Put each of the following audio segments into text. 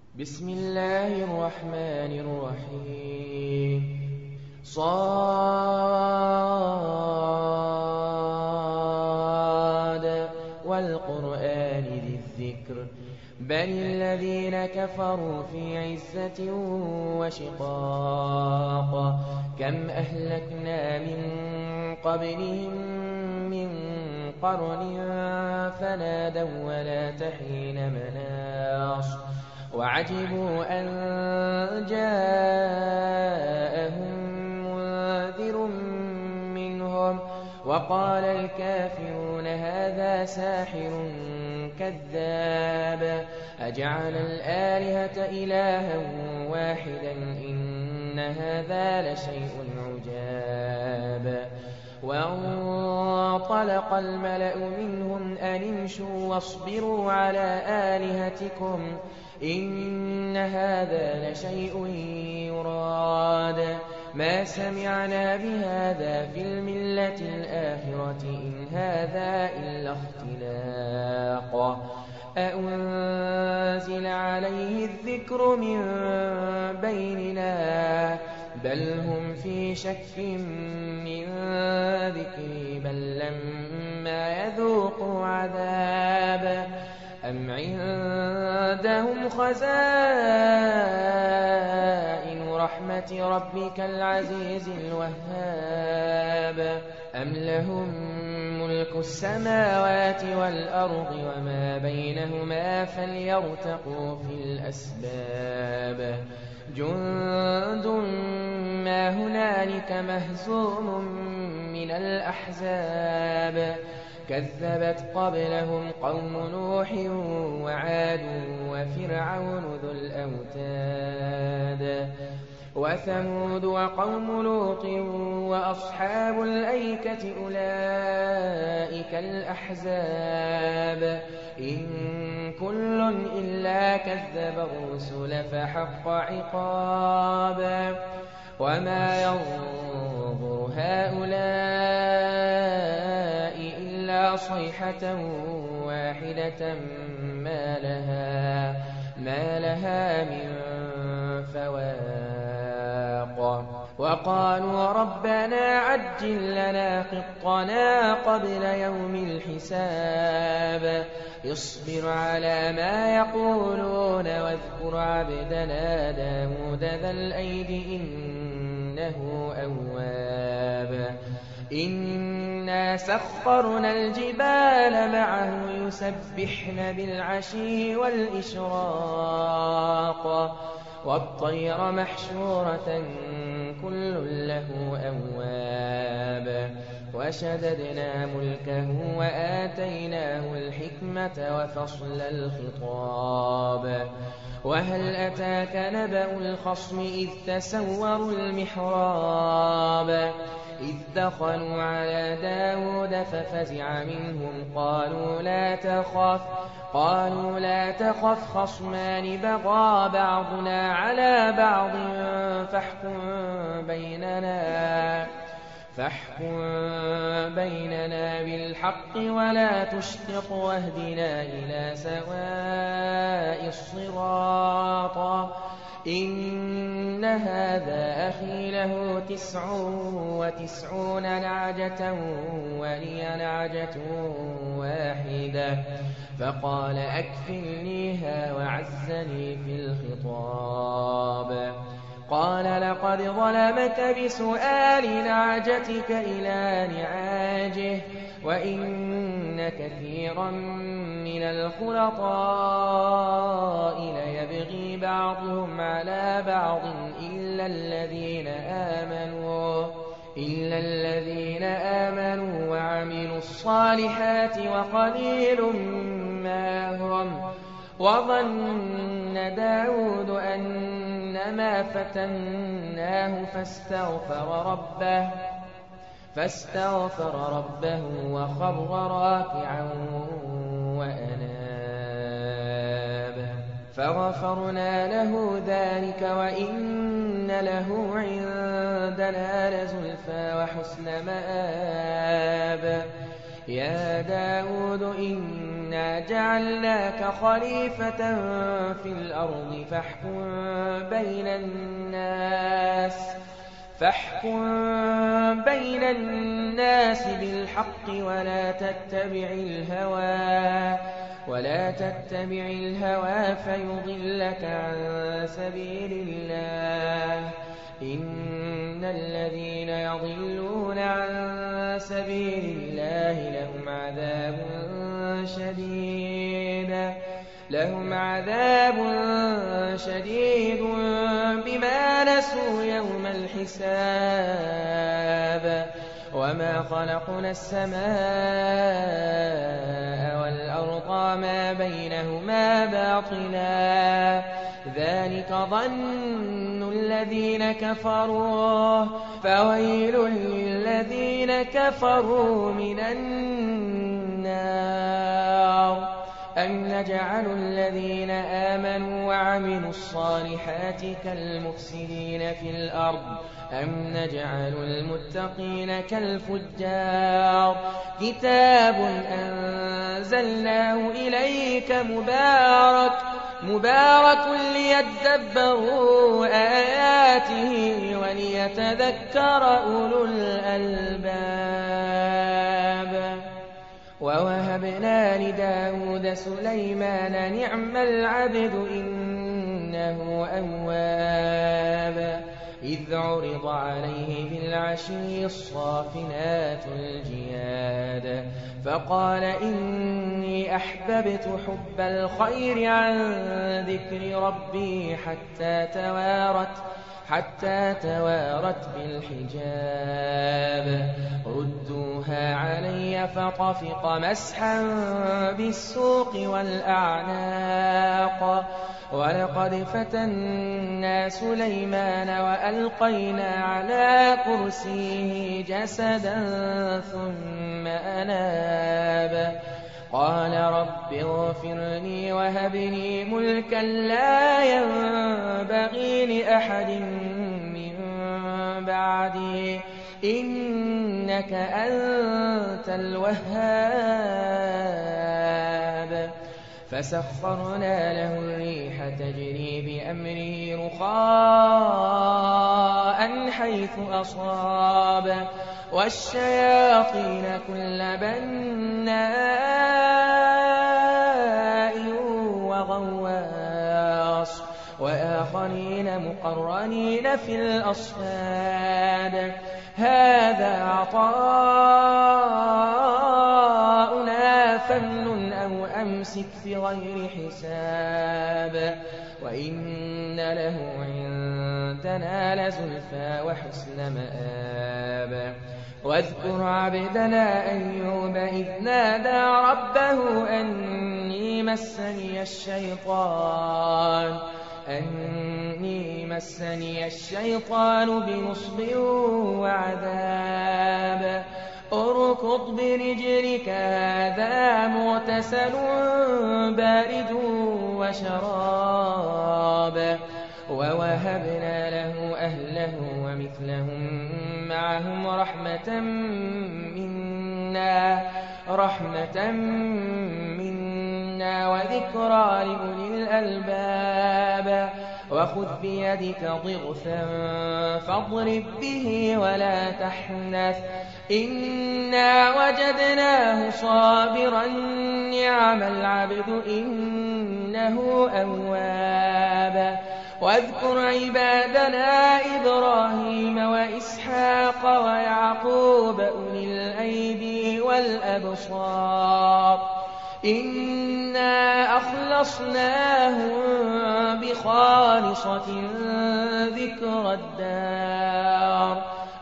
بسم الله الرحمن الرحيم صاد والقرآن ذي الذكر بل الذين كفروا في عزة وشقاق كم أهلكنا من قبلهم من قرن فنادوا ولا تحين مناص وعجبوا أن جاءهم منذر منهم وقال الكافرون هذا ساحر كذاب أجعل الآلهة إلها واحدا إن هذا لشيء عجاب وانطلق الملأ منهم أن امشوا واصبروا على آلهتكم إن هذا لشيء يراد ما سمعنا بهذا في الملة الآخرة إن هذا إلا اختلاق أأنزل عليه الذكر من بيننا بل هم في شك من ذكري بل لما يذوقوا عذاب أم عندهم خزائن رحمة ربك العزيز الوهاب أم لهم ملك السماوات والأرض وما بينهما فليرتقوا في الأسباب جند ما هنالك مهزوم من الأحزاب كذبت قبلهم قوم نوح وعاد وفرعون ذو الأوتاد وثمود وقوم لوط وأصحاب الأيكة أولئك الأحزاب إن كل إلا كذب الرسل فحق عقاب وما ينظر هؤلاء إلا صيحة واحدة ما لها من فواق وقالوا ربنا عجل لنا قطنا قبل يوم الحساب اصبر على ما يقولون واذكر عبدنا داود ذا الأيد إنه أواب إنا سخرنا الجبال معه يسبحن بالعشي والإشراق والطير محشورة كل له أواب وشددنا ملكه وآتيناه الحكمة وفصل الخطاب وهل أتاك نبأ الخصم إذ تسوروا المحراب إذ دخلوا على داود ففزع منهم قالوا لا تخف خصمان بغى بعضنا على بعض فاحكم بيننا بالحق ولا تشطط واهدنا إلى سواء الصراط إن هذا أخي له 99 نعجة ولي نعجة واحدة فقال أكفلنيها وعزني في الخطاب قال لقد ظلمك بسؤال نعجتك إلى نعاجه وإن كثيرا من الخلطاء ليبغي بعضهم على بعض إلا الذين آمنوا وعملوا الصالحات وقليل ما هم وظن داود أنما فتناه فاستغفر ربه وخر راكعا وأناب فغفرنا له ذلك وإن له عندنا لزلفى وحسن مآب يا داود إنا جعلناك خليفة في الأرض فاحكم بين الناس بالحق ولا تتبع الهوى فيضلك عن سبيل الله إن الذين يضلون عن سبيل الله لهم عذاب شديد بما نسوا يوم الحساب وما خلقنا السماء والأرض ما بينهما باطلا ذلك ظن الذين كفروا فويل للذين كفروا من النار أم نجعل الذين آمنوا وعملوا الصالحات كالمفسدين في الأرض أم نجعل المتقين كالفجار كتاب أنزلناه إليك مبارك ليدبروا آياته وليتذكر أولو الألباب ووهبنا لداود سليمان نعم العبد إنه أواب إذ عرض عليه بالعشي الصافنات الجياد فقال إني أحببت حب الخير عن ذكر ربي حتى توارت بالحجاب ردوها علي فطفق مسحا بالسوق والأعناق ولقد فتنا سليمان وألقينا على كرسيه جسدا ثم أناب قال رب اغفر لي وهب لي ملكا لا ينبغي لأحد من بعدي إنك أنت الوهاب فسخرنا له الريح تجري بأمره رخاء حيث أصاب والشياطين كل بناء وغواص وآخرين مقرنين في الأصفاد هذا عطاؤنا فامنن أو أمسك بغير حساب وإن له عندنا لزلفى وحسن مآب واذكر عبدنا أيوب إذ نادى ربه أني مسني الشيطان بنصب وعذاب اركض برجلك هذا مغتسل بارد وشراب ووهبنا له أهله ومثلهم معهم رحمة منا وذكرى لأولي الألباب وخذ بيدك ضغثا فاضرب به ولا تحنث إنا وجدناه صابرا نعم العبد إنه أواب واذكر عبادنا إبراهيم وإسحاق ويعقوب أولي الأيدي والأبصار إنا أخلصناهم بخالصة ذكر الدار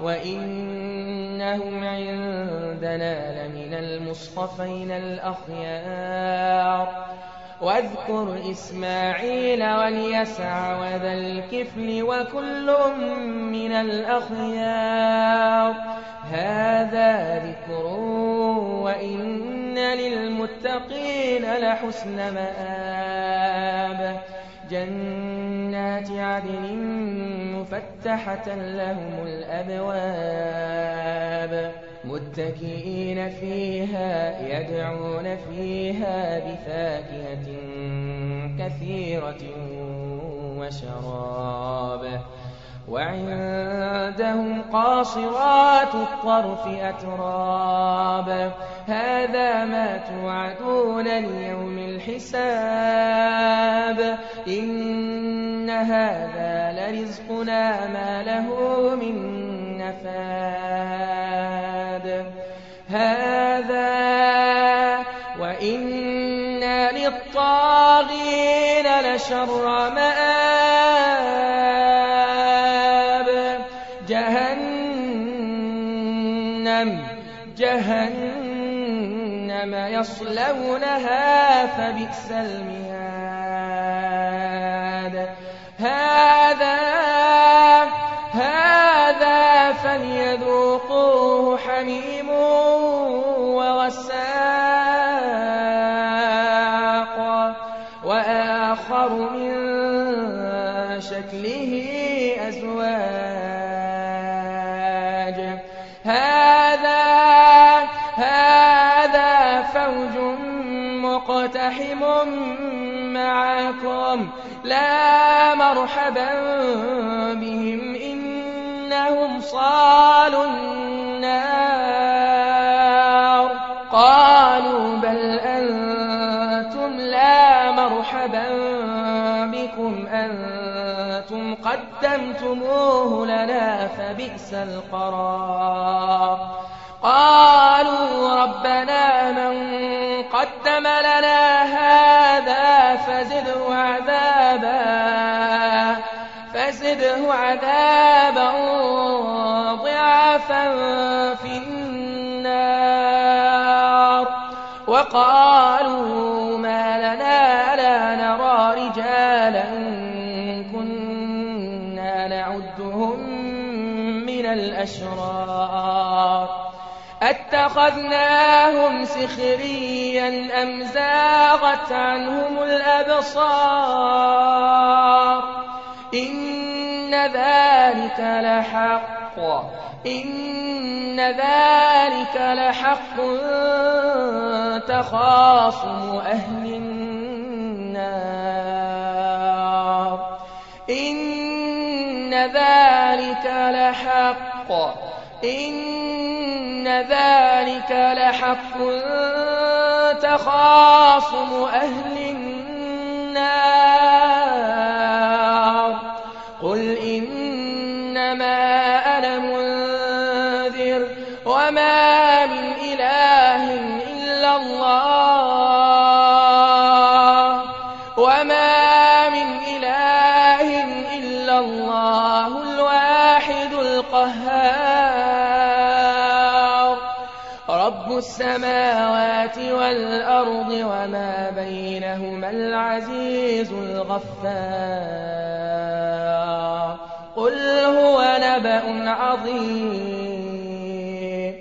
وإنهم عندنا لمن المصطفين الأخيار واذكر إسماعيل واليسع وذا الكفل وكل من الأخيار هذا ذكر وإن للمتقين لحسن مآب جنات عدن مفتحة لهم الأبواب متكئين فيها يدعون فيها بفاكهة كثيرة وشراب وعندهم قاصرات الطرف أتراب هذا ما توعدون ليوم الحساب إن هذا لرزقنا ما له من نفاد هذا وإن للطاغين لشر مآب جهنم يصلونها فبئس المهاد هذا فليذوقوه حميم وغساق وآخر من شكله أزواج هذا فوج مقتحم معكم لا مرحبا بهم إنهم صالوا النار قالوا بل أنتم لا مرحبا بكم أنتم قدمتموه لنا فبئس القرار قالوا ربنا من قدم لنا هذا فزده عذابا ضعفا في النار وقالوا ما لنا لا نرى رجالا كنا نعدهم من الأشرار أتخذناهم سخريا أم زاغت عنهم الأبصار إن ذلك لحق تخاصم أهل النار إن ذلك لحق تخاصم أهل النار قل إنما أنا منذر وما من إله إلا الله الواحد القهار رب السماوات والأرض وما بينهما العزيز الغفار قل هو نبأ عظيم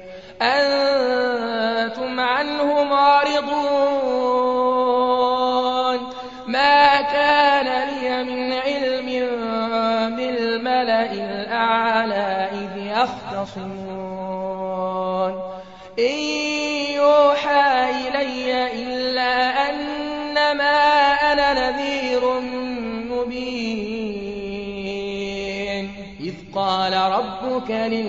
أنتم عنه معرضون ما كان لي من علم بالملأ الأعلى إذ يختصمون إن يوحى إلي إلا أنما أنا نذير مبين إذ قال ربك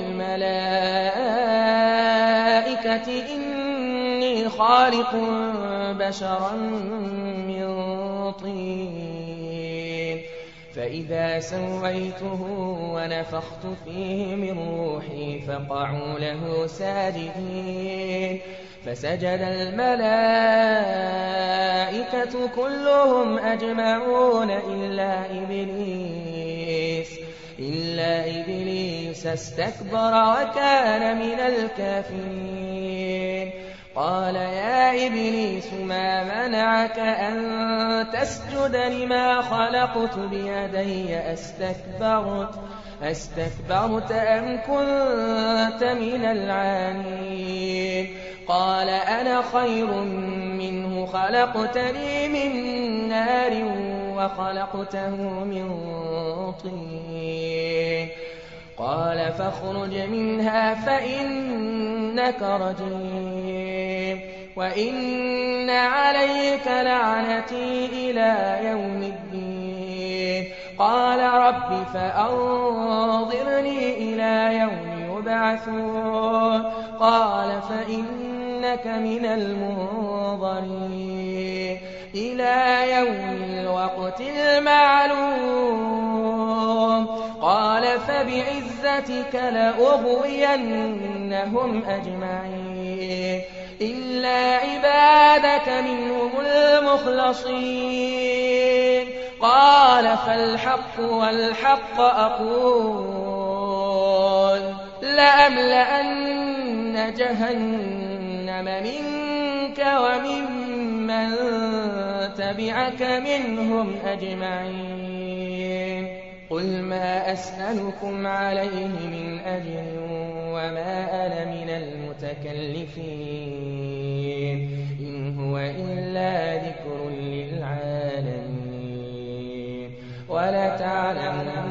للملائكة إني خالق بشرا من طين فإذا سويته ونفخت فيه من روحي فقعوا له ساجدين فسجد الملائكة كلهم أجمعون إلا إبليس استكبر وكان من الكافرين قال يا إبليس ما منعك أن تسجد لما خلقت بيدي أستكبرت أم كنت من العالين قال أنا خير منه خلقتني من نار وخلقته من طين قال فاخرج منها فإنك رجيم وإن عليك لعنتي إلى يوم الدين قال رب فأنظرني إلى يوم يبعثون قال فإنك من المنظرين إلى يوم الوقت المعلوم قال فبعزتك لأغوينهم أجمعين إلا عبادك منهم المخلصين قال فالحق والحق أقول لأملأن جهنم منك وممن تبعك منهم أجمعين قل ما أسألكم عليه من أجر وما أنا من المتكلفين إن هو إلا ذكر للعالمين ولتعلمن